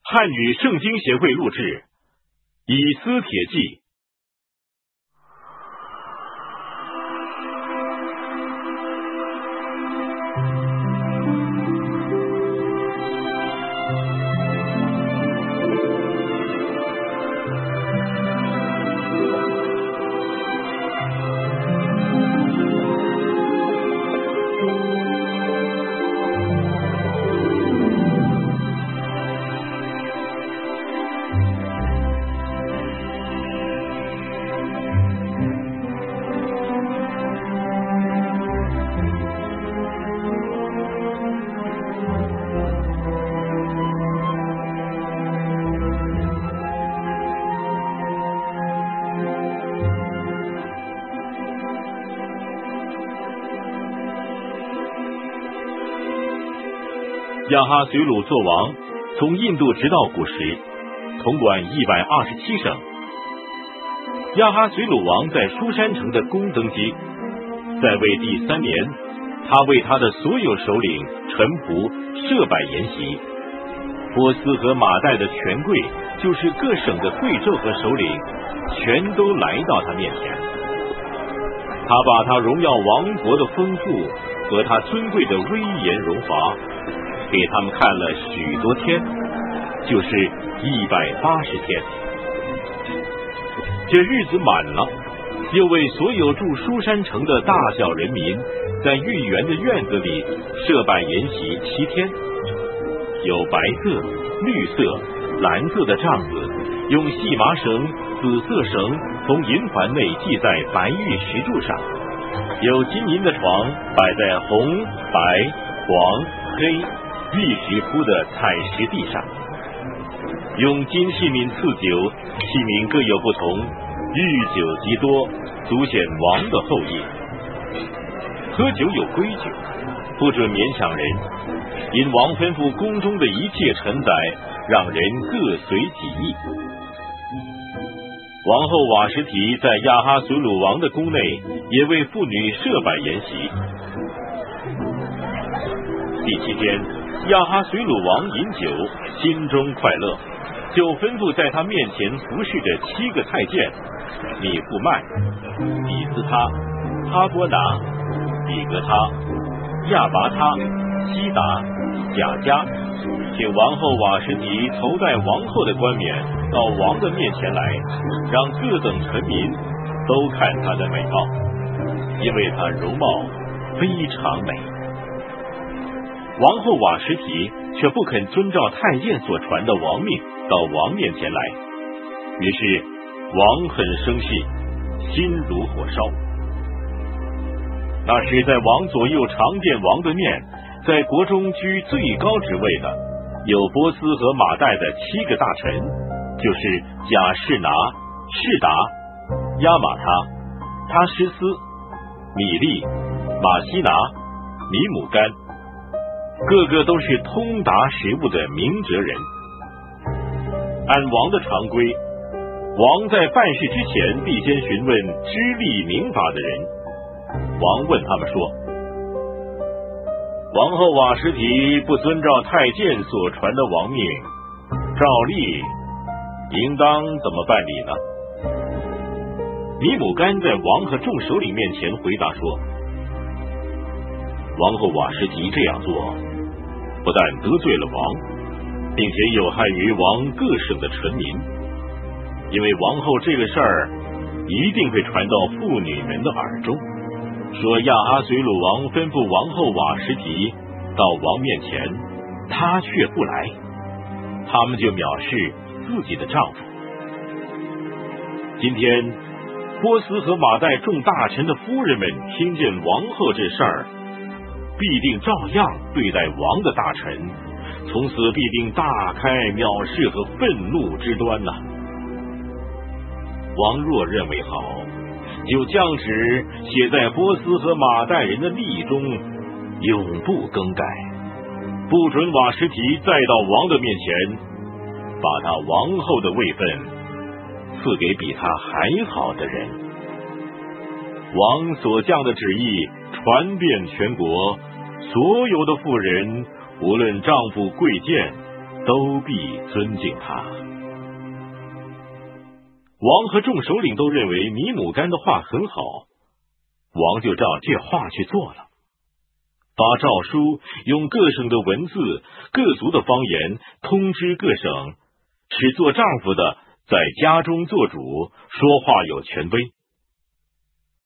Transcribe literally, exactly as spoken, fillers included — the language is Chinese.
汉语圣经协会录制，以斯帖记。亚哈随鲁作王，从印度直到古时，统管一百二十七省。亚哈随鲁王在书珊城的宫登基，在位第三年，他为他的所有首领、臣仆设摆筵席。波斯和马代的权贵，就是各省的贵胄和首领，全都来到他面前。他把他荣耀王国的丰富和他尊贵的威严荣华给他们看了许多天，就是一百八十天。这日子满了，又为所有住书珊城的大小人民，在御园的院子里设摆筵席七天，有白色、绿色、蓝色的帐子，用细麻绳、紫色绳从银环内系在白玉石柱上，有金银的床摆在红、白、黄、黑玉石铺的彩石地上，用金器皿赐酒，器皿各有不同，御酒极多，足显王的后裔。喝酒有规矩，不准勉强人，因王吩咐宫中的一切臣宰，让人各随己意。王后瓦实提在亚哈随鲁王的宫内，也为妇女设摆筵席。第七天，亚哈随鲁王饮酒，心中快乐，就吩咐在他面前服侍的七个太监米户麦、比斯他、哈波拿、比格他、亚拔他、西达、贾加，请王后瓦实提头戴王后的冠冕到王的面前来，让各等臣民都看他的美貌，因为他容貌非常美。王后瓦实提却不肯遵照太监所传的王命到王面前来，于是王很生气，心如火烧。那时在王左右常见王的面，在国中居最高职位的，有波斯和马代的七个大臣，就是贾士拿、士达、亚玛他、他施斯、米利、马西拿、米姆干，个个都是通达时务的明哲人。按王的常规，王在办事之前必先询问知历明法的人。王问他们说，王后瓦实提不遵照太监所传的王命，照例应当怎么办理呢？米姆干在王和众首领面前回答说，王后瓦实提这样做，不但得罪了王，并且有害于王各省的臣民，因为王后这个事儿一定会传到妇女们的耳中，说亚哈随鲁王吩咐王后瓦实提到王面前，她却不来，他们就藐视自己的丈夫。今天波斯和马代众大臣的夫人们听见王后这事儿，必定照样对待王的大臣，从此必定大开藐视和愤怒之端呐、啊。王若认为好，就降旨写在波斯和马代人的例中，永不更改，不准瓦实提再到王的面前，把他王后的位分赐给比他还好的人。王所降的旨意传遍全国，所有的妇人，无论丈夫贵贱， 都必尊敬他。王和众首领都认为尼姆干的话很好，王就照这话去做了，把诏书用各省的文字、各族的方言通知各省，使做丈夫的在家中做主，说话有权威。